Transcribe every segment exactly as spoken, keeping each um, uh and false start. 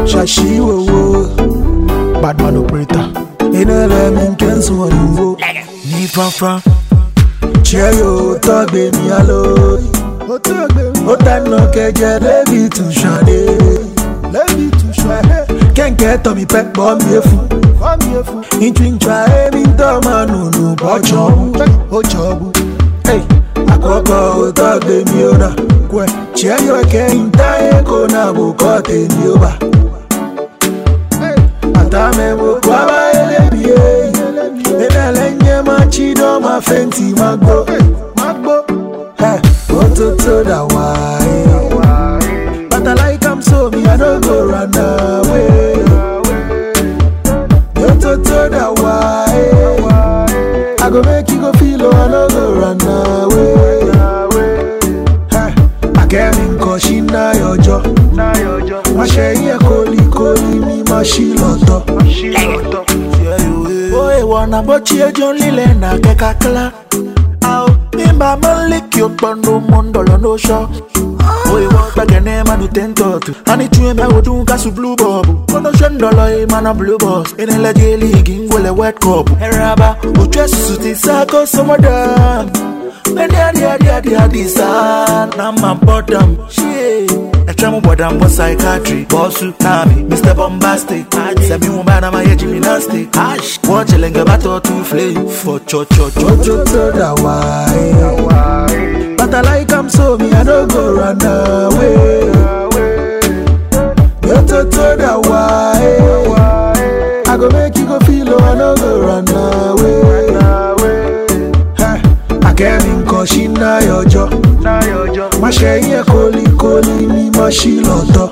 Shashi wo wo, bad man operator. In a lemon can so you Ni from from. Cheer yo, talk baby hello. Ota no keje lebi to shade. Lebi to shade. Can't get on me pet bomb me fu. Bomb me fu. Intwin try me to manu no bocho. Ocho. Hey, akoko talk baby ona. Kwe cheer yo ke intae ko na bo kote ni oba. Atame mo kwa ba elebi. Elenye machido ma fenti magbo. Magbo. Hey. To to the why, but I like I'm so me I don't go run away. To to to the why, I go make you go feel oh I don't go run away. Hey, I came in caution na your jaw, na your jaw. My share here koli koli me my shiloto, shiloto. Boy wanna bochi e John Lile na kekakla. Mimba maliki okpando mondolo no show. Oh, you want back a name and you tend to. And it you me would do gas blue bubble. Kono shendolo e man a blue boss. In a lady league in a wet cup. Eraba, who dress suit is sako some of them. When they are there, they are there, this are now my bottom. Shit. A travel bottom was psychiatry. Bossu, Nami, Mister Bombastic. Semi Mubana, my gymnastic. Ash, watch a lenga battle to flame. For cho cho cho cho to the why. But I like I'm so me, I don't go run away. You to to the why. I go make you go feel oh, I don't go run away. I came in caution na your jaw. My share here koli koli me my shiloto.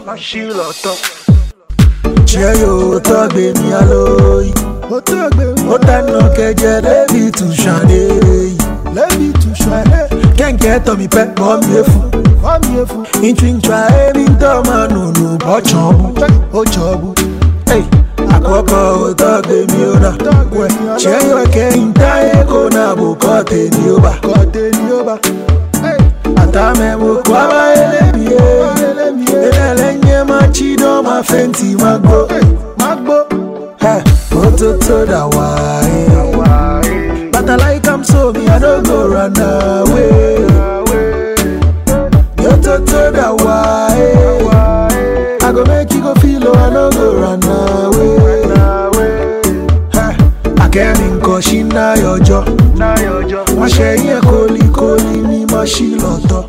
Cheer yo talk baby hello. Ota no keje lebi to shade. Lebi to shade. Can't get on me pet bomb me fu. Bomb me fu. Intwin try me to manu no bocho. Ocho. Hey, akoko talk baby ona. Cheer yo ke intae ko na bo kote ni oba. Kote ni oba. Atame mo kwa ba elebi. Elenye machido ma fenti magbo. Magbo. Hey, go to to the why. But I like I'm so me I don't go run away. Go to to the why. I go make you go feel oh I don't go run away. Hey, I came in caution na your jaw. My share here koli koli me my shiloto.